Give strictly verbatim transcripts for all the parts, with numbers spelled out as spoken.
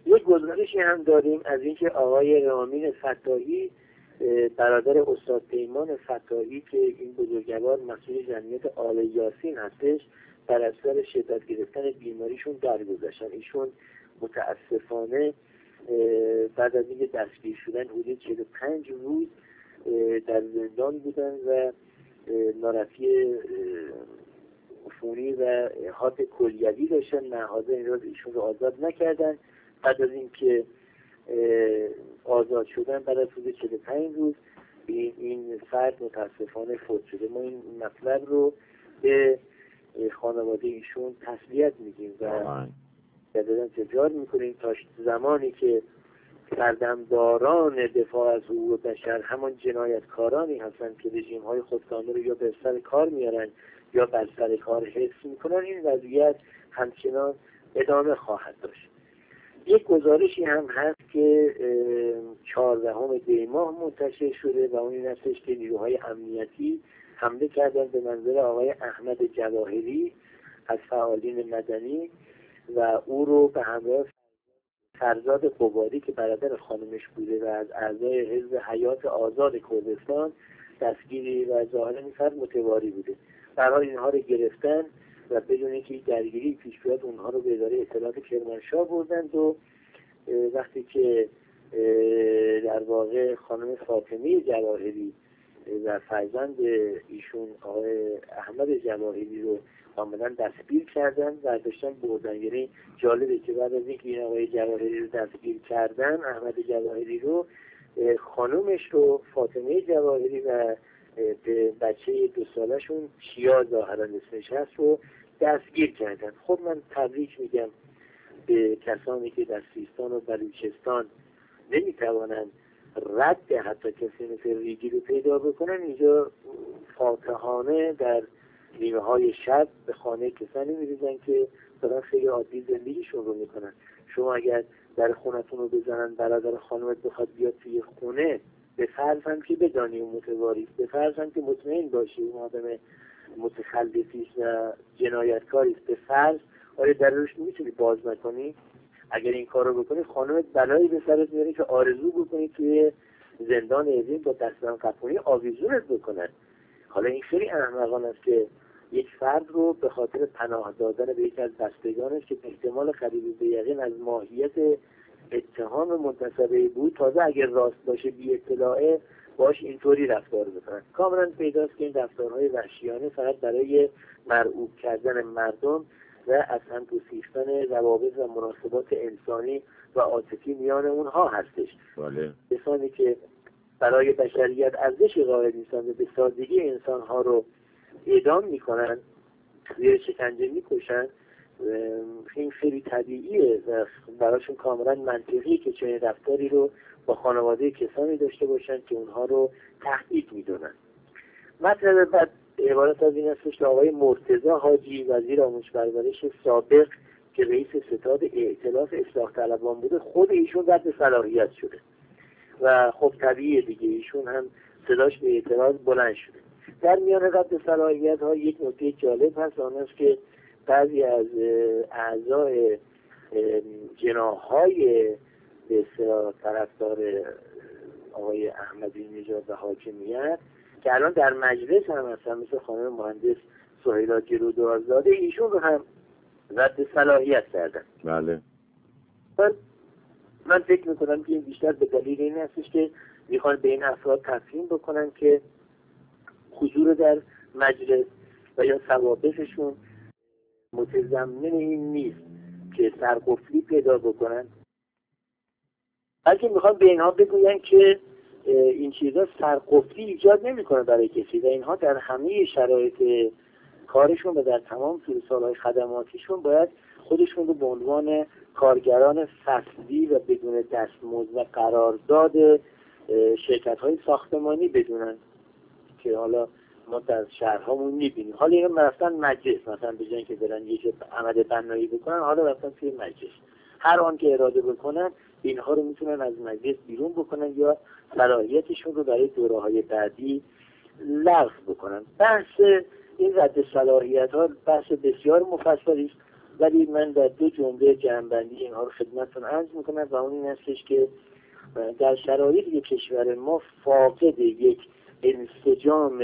یک گزارشی هم داریم از اینکه آقای رامین فتاحی برادر استاد پیمان فتاحی که این بزرگوار مسئول جمعیت آل یاسین هستش، در اثر شدت گرفتن بیماریشون درگذشتن. ایشون متاسفانه بعد از اینکه دستگیر شدن حدود چهل و پنج روز در زندان بودن و نارفی عفونی و حاد کلیوی داشتن. نهادها این روز ایشون رو آزاد نکردن. بعد از اینکه آزاد شدن بعد از حدود چهل و پنج روز این, این فرد متاسفانه فوت شده. ما این مطلب رو به خانواده ایشون تسلیت میگیم و جدیداً تکرار میکنیم تا زمانی که سردمداران دفاع از حقوق بشر همان جنایتکارانی هستند که رژیم های خودکامه رو یا به سر کار میارن یا بر سر کار حفظ میکنن، این وضعیت همچنان ادامه خواهد داشت. یک گزارشی هم هست که چهاردهم دی ماه منتشر شده و اون این هستش که نیروهای امنیتی حمله کردن به منزل آقای احمد جواهری از فعالین مدنی و او رو به همراه فرزاد قباری که برادر خانمش بوده و از اعضای حزب حیات آزاد کردستان دستگیری و ظاهرا این فرد متواری بوده. برای اینها رو گرفتن و بدون اینکه درگیری پیش بیاد اونها رو به اداره اطلاعات کرمانشاه بردند و وقتی که در واقع خانم فاطمه جواهری و فرزند ایشون آقای احمد جواهری رو کاملا دستگیر کردن و داشتن بردن. یعنی جالبه که بعد از اینکه این آقای جواهری رو دستگیر کردن، احمد جواهری رو، خانومش رو فاطمه جواهری و بچه دو سالشون شیا ظاهرا اسمش هست رو دستگیر کردن. خب من تبریک میگم به کسانی که در سیستان و بلوچستان نمیتوانند رد حتی کسی مثل ریگی رو پیدا بکنن، اینجا فاتحانه در نیمه های شب به خانه کسانی میریزن که دارن خیلی عادی زندگیشون رو میکنن. شما اگر در خونتون رو بزنن برادر خانمت بخواد بیاد توی خونه، به فرض هم که بدانی اون متواری، به فرض هم که مطمئن باشی اون آدم متخلفیست و جنایتکاریست، به فرض آیا در روش میتونی باز نکنی؟ اگر این کار رو بکنی خانمت بلایی به سرت میاره که آرزو بکنی توی زندان ازین با دستان قپونی آویزونت بکنن. حالا این خیلی احمقانه است که یک فرد رو به خاطر پناه دادن به یک از بستگانش که احتمال قریب به یقین از ماهیت اتهام منتسبه بود، تازه اگر راست باشه بی اطلاعه باش اینطوری رفتار بکنن. کاملا پیداست که این رفتارهای وحشیانه فقط برای مرعوب کردن مردم و از هم گسیختن روابط و مناسبات انسانی و عاطفی میان اونها هستش. بله. کسانی که برای بشریت ارزش قائل نیستند و به سادگی انسانها رو اعدام میکنن، زیر شکنجه میکشن، این خیلی طبیعیه و براشون کاملا منطقیه که چنین رفتاری رو با خانواده کسانی داشته باشن که اونها رو تهدید میدونن. مطلب بعد عبارت از این هستش که آقای مرتضی حاجی وزیر آموزش پرورش سابق که رئیس ستاد ائتلاف اصلاح طلبان بوده، خود ایشون رد صلاحیت شده و خب طبیعیه دیگه ایشون هم صداش به اعتراض بلند شده. در میان رد صلاحیت ها یک نکته جالب هست، آن است که بعضی از اعضای جناح‌های به اصطلاح طرفدار آقای احمدی نژاد و حاکمیت که الان در مجلس هم هستن، مثل خانم مهندس سهیلا گرودوزاده، ایشون رو هم رد صلاحیت کردن. بله. من, من فکر میکنم که این بیشتر به دلیل این هستش که میخوان به این افراد تفهیم بکنن که حضور در مجلس و یا ثوابتشون متضمن این نیست که سرقفلی پیدا بکنن، بلکه میخوان به اینها بگوین که این چیزا سرقفلی ایجاد نمیکنه برای کسی و اینها در همه شرایط کارشون و در تمام طول سالهای خدماتیشون باید خودشون رو به عنوان کارگران فصلی و بدون دستمزد و قرارداد شرکت‌های ساختمانی بدونن که حالا ما در شهرهامون میبینیم. حالا اینا رفتن مجلس، مثلا به جای اینکه برن یه جا عمل بنایی بکنن، حالا رفتن توی مجلس. هر آن که اراده بکنن اینها رو میتونن از مجلس بیرون بکنن یا صلاحیتشون رو برای دوره‌های بعدی لغو بکنن. بحث این رد صلاحیت ها بحث بسیار مفصلی است ولی من در دو جمله جمع‌بندی اینها رو خدمتتون عرض میکنم و اون این هستش که در شرایطی کشور ما فاقد یک انسجام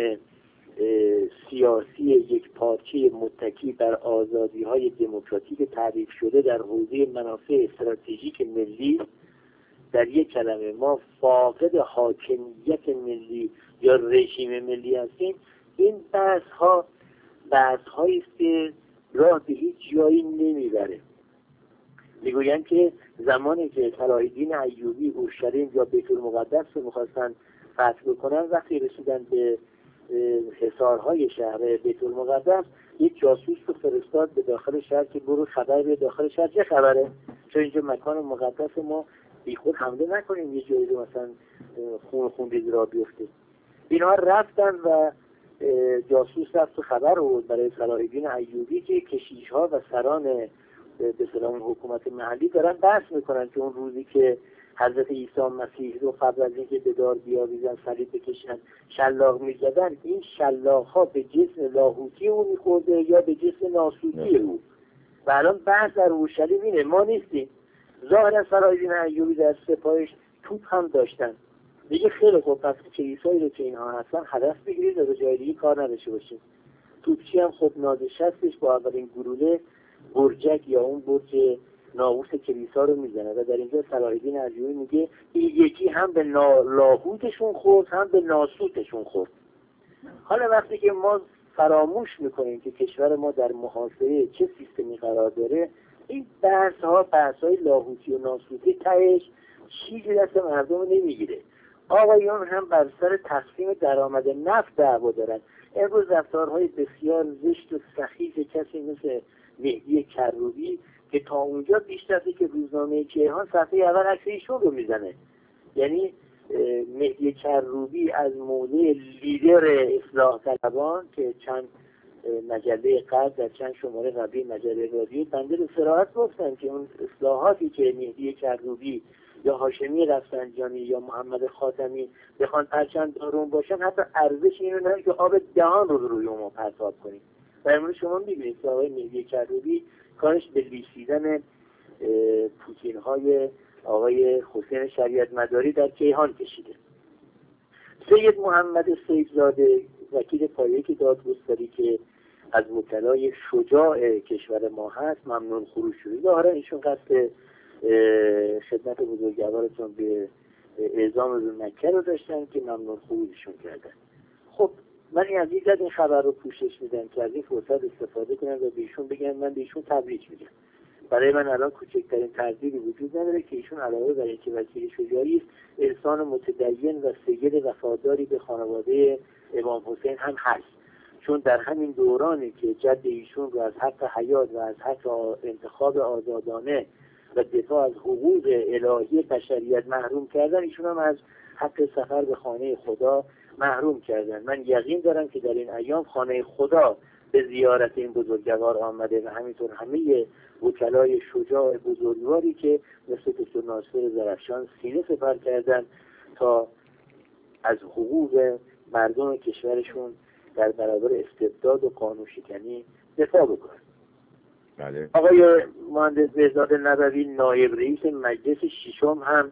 سیاسی یک پارچه متکی بر آزادی‌های دموکراتیک تعریف شده در حوزه منافع استراتژیک ملی، در یک کلمه ما فاقد حاکمیت ملی یا رژیم ملی هستیم. این بحث ها بحث هایی است که راه به هیچ جایی نمیبره. میگویم که زمانی که صلاح الدین ایوبی اورشلیم یا بیت المقدس رو میخواستن فتح بکنن، وقتی رسیدن به حصارهای شهر بیت المقدس، یک جاسوس رو فرستاد به داخل شهر که برو خبر به داخل شهر چه خبره، چون اینجا مکان مقدس ما، بی خود حمله نکنیم یه جایی رو مثلا خون خون بیز را بیفته. اینها رفتن و جاسوس رفت و خبر رو برای صلاح الدین ایوبی که کشیش‌ها و سران به سلام حکومت محلی دارن بحث میکنن که اون روزی که حضرت عیسی مسیح رو قبل از اینکه به دار بیاویزن صلیب بکشن شلاق میزدن، این شلاق ها به جسم لاهوتی او میخورده یا به جسم ناسوتی او. و الان بحث در اورشلیم اینه، ما نیستیم. ظاهرا صلاح الدین ایوبی در سپاهش توپ هم داشتن. دیگه خیلی خوب، پس کلیسایی رو که اینها هستن هدف بگیرید و به جای دیگه کار نداشته باشید. توپچی هم خب نازشستش با اولین گلوله برجک یا اون برج ناقوس کلیسا رو میزنه و در اینجا صلاح الدین ایوبی میگه این یکی هم به لاهوتشون خورد هم به ناسوتشون خورد. حالا وقتی که ما فراموش میکنیم که کشور ما در محاصره چه سیستمی قرار داره، این بحث ها بحث های لاهوتی و ناسوتی تهش چیزی دست مردم نمیگیره. آقایان هم بر سر تقسیم درآمد نفت دعوا دارن. امروز رفتارهای بسیار زشت و سخیف کسی مثل مهدی کروبی که تا اونجا پیش رفته که روزنامه کیهان صفحه اول عکس ایشون رو میزنه. یعنی مهدی کروبی از موضع لیدر اصلاح طلبان که چند مجله قبل در چند شماره قبلی مجله رادیو بنده به صراحت گفتن که اون اصلاحاتی که مهدی کروبی یا هاشمی رفسنجانی یا محمد خاتمی بخوان پرچم دارون باشن، حتی ارزش اینو نداره که آب دهان رو روی ما پرتاب کنیم. و امروز شما میبینید که آقای مهدی کروبی کارش به لیسیدن پوتین های آقای حسین شریعت مداری در کیهان کشیده. سید محمد سیفزاده وکیل پایه‌ای که دادگستری که از وکلای شجاع کشور ما هست ممنون خروج شده. ظاهرا ایشون قصد خدمت بزرگوارتون به اعزام روز مکه رو داشتن که ممنون خروجشون کردن. خب من از این این خبر رو پوشش میدم که از این فرصت استفاده کنم و بهشون بگم من بهشون تبریک میگم. برای من الان کوچکترین تردیدی وجود نداره که ایشون علاوه بر اینکه وکیل شجاعی است، انسان متدین و سید وفاداری به خانواده امام حسین هم هست. چون در همین دورانی که جد ایشون رو از حق حیات و از حق انتخاب آزادانه و دفاع از حقوق الهی بشریت محروم کردن، ایشون هم از حق سفر به خانه خدا محروم کردن. من یقین دارم که در این ایام خانه خدا به زیارت این بزرگوار آمده و همینطور همه وکلای شجاع بزرگواری که مثل دکتر ناصر زرفشان سینه سپر کردن تا از حقوق مردم کشورشون در برابر استبداد و قانون شکنی دفاع بکنن. بله. آقای مهندس بهزاد نبوی نایب رئیس مجلس ششم هم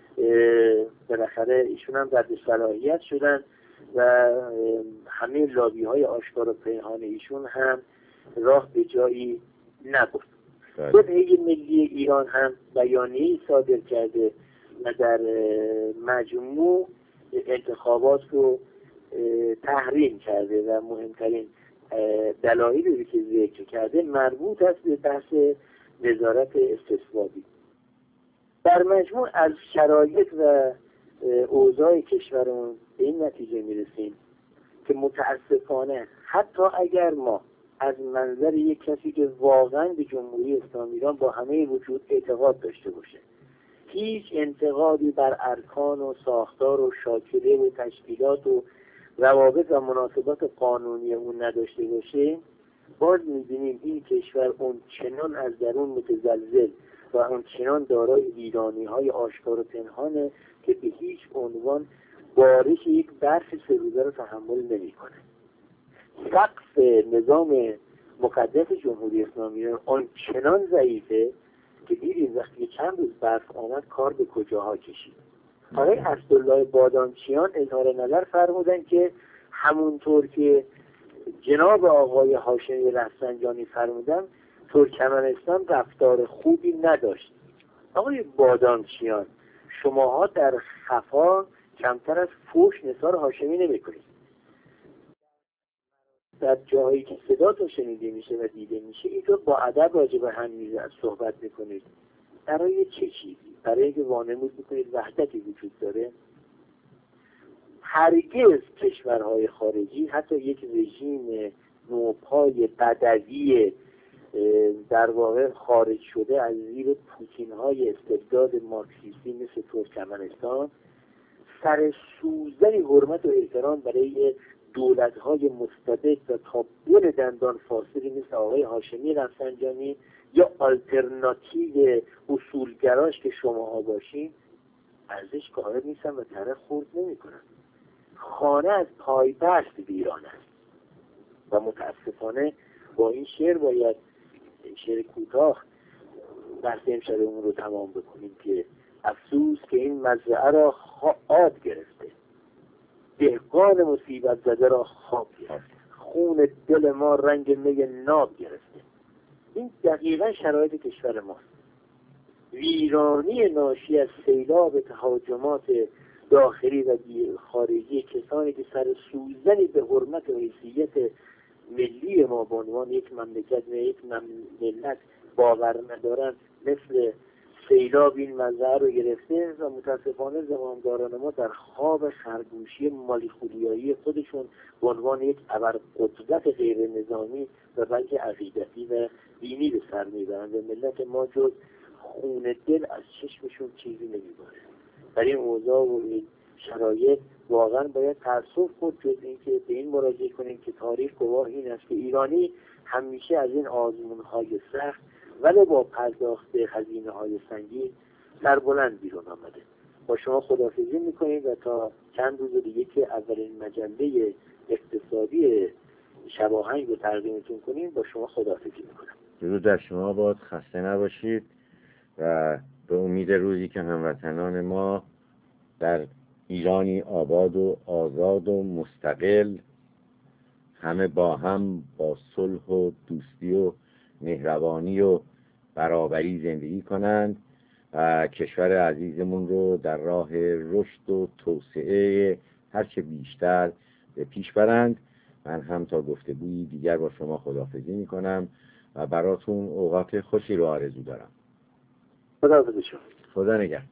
بالاخره ایشون هم در صلاحیت شدن و همه لابی های آشکار و پنهان ایشون هم راه به جایی نبرد. جبهه ملی ایران هم بیانیه‌ای صادر کرده و در مجموع انتخابات رو تحریم کرده و مهمترین دلایلی که ذکر کرده مربوط است به بحث وزارت استصوابی. در مجموع از شرایط و اوضاع کشورمون به این نتیجه میرسیم که متاسفانه حتی اگر ما از منظر یک کسی که واقعا به جمهوری اسلامی ایران با همه وجود اعتقاد داشته باشه، هیچ انتقادی بر ارکان و ساختار و شاکله و تشکیلات و روابط و مناسبات قانونی اون نداشته باشه، باز می‌بینیم این کشور اون چنان از درون متزلزل و اون چنان دارای ویرانی‌های آشکار و پنهانه که به هیچ عنوان بارش یک برف سه روزه رو تحمل نمی‌کنه. سقف نظام مقدس جمهوری اسلامی ایران آن چنان ضعیفه که دیدید وقتی چند روز برف آمد کار به کجاها کشید. آقای اسدالله بادامچیان اظهار نظر فرمودن که همونطور که جناب آقای هاشمی رفسنجانی فرمودن ترکمنستان رفتار خوبی نداشت. آقای بادامچیان، شماها در خفا کمتر از فوش نثار هاشمی نمی‌کنید. در جایی که صدا تو شنیده میشه و دیده میشه اینطور با ادب راجع به هم میزد صحبت میکنید. برای چه چیزی؟ برای اینکه وانمود میکنید وحدتی وجود داره؟ هرگز کشورهای خارجی، حتی یک رژیم نوپای بدوی در واقع خارج شده از زیر پوتین‌های استبداد مارکسیستی مثل ترکمنستان، سر سوزنی حرمت و احترام برای دولت‌های مستبد و تا بن دندان فاسدی مثل آقای هاشمی رفسنجانی یا آلترناتیو اصولگراش که شماها باشین ارزش قائل نیستن و طرف خورد نمی‌کنن. خانه از پایبست ویران است و متاسفانه با این شعر باید شعر کوتاه بحث امشبمون رو تمام بکنیم که افسوس که این مزرعه را آب گرفته، دهقان مصیبت زده را خواب گرفته، خون دل ما رنگ می ناب گرفته. این دقیقا شرایط کشور ماست. ویرانی ناشی از سیلاب تهاجمات داخلی و خارجی کسانی که سر سوزنی به حرمت و حیثیت ملی ما به عنوان یک مملکت و یک ملت باور ندارن، مثل سیلاب این مزرعه رو گرفته و متاسفانه زمامداران ما در خواب خرگوشی مالیخولیایی خودشون به عنوان یک ابرقدرت غیر نظامی و بلکه عقیدتی و دینی به سر میبرند و ملت ما جز خون دل از چشمشون چیزی نمیباره. در این اوضاع و این شرایط واقعا باید تأسف خود جز اینکه به این مراجعه کنیم که تاریخ گواه این است که ایرانی همیشه از این آزمون‌های سخت ولی با پرداخت هزینه‌های سنگین سربلند بیرون آمده. با شما خداحافظی می‌کنیم و تا چند روز دیگه که اولین مجله اقتصادی شباهنگ رو تقدیمتون کنیم با شما خداحافظی می‌کنم. درود در شما باد، خسته نباشید و به امید روزی که هموطنان ما در ایرانی آباد و آزاد و مستقل همه با هم با صلح و دوستی و مهربانی و برابری زندگی کنند و کشور عزیزمون رو در راه رشد و توسعه هرچه بیشتر به پیش برند. من هم تا گفتگویی دیگر با شما خداحافظی میکنم و براتون اوقات خوشی رو آرزو دارم. خداحافظ شما. خدا نگهدار.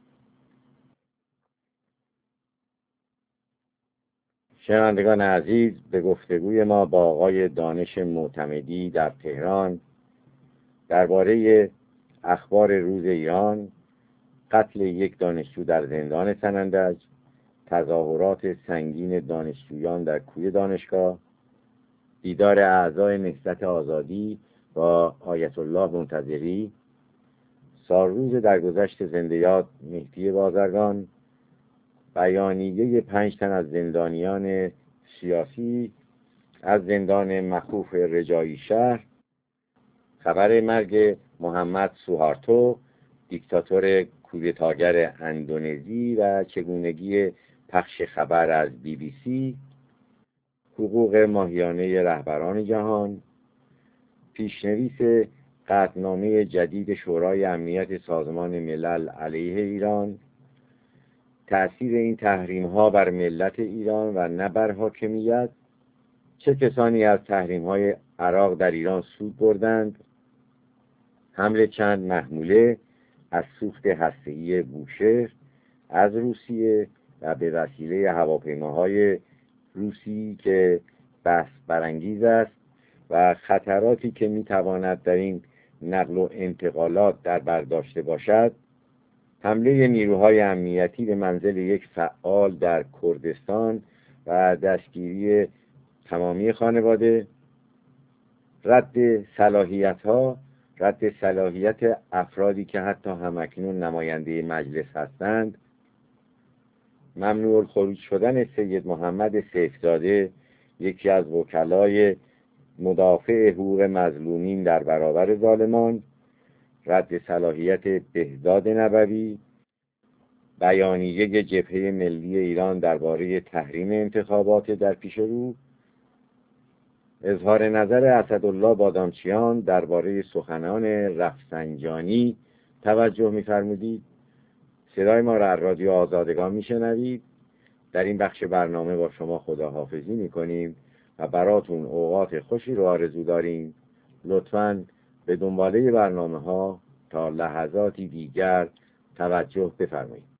شنوندگان عزیز، به گفتگوی ما با آقای دانش معتمدی در تهران درباره اخبار روز ایران، قتل یک دانشجو در زندان سنندج، تظاهرات سنگین دانشجویان در کوی دانشگاه، دیدار اعضای نهضت آزادی با آیت الله منتظری، سالروز درگذشت زنده یاد مهدی بازرگان، بیانیه پنج تن از زندانیان سیاسی از زندان مخوف رجایی شهر، خبر مرگ محمد سوهارتو دیکتاتور کودتاگر اندونزی و چگونگی پخش خبر از بی بی سی، حقوق ماهیانه رهبران جهان، پیشنویس قطعنامه جدید شورای امنیت سازمان ملل علیه ایران، تأثیر این تحریم ها بر ملت ایران و نه بر حاکمیت، چه کسانی از تحریم های عراق در ایران سود بردند، حمل چند محموله از سوخت هسته‌ای بوشهر از روسیه و به وسیله هواپیماهای روسی که بحث برانگیز است و خطراتی که میتواند در این نقل و انتقالات در بر داشته باشد، حمله نیروهای امنیتی به منزل یک فعال در کردستان و دستگیری تمامی خانواده، رد صلاحیت‌ها رد صلاحیت افرادی که حتی همکنون نماینده مجلس هستند، ممنوع الخروج شدن سید محمد سیفزاده یکی از وکلای مدافع حقوق مظلومین در برابر ظالمان، رد صلاحیت بهزاد نبوی، بیانیه جبهه ملی ایران درباره تحریم انتخابات در پیش رو، اظهار نظر اسدالله بادامچیان درباره سخنان رفسنجانی توجه می‌فرمودید. صدای ما را از رادیو آزادگان میشنوید. در این بخش برنامه با شما خداحافظی میکنیم و براتون اوقات خوشی رو آرزو داریم. لطفاً به دنباله برنامه ها تا لحظاتی دیگر توجه بفرمایید.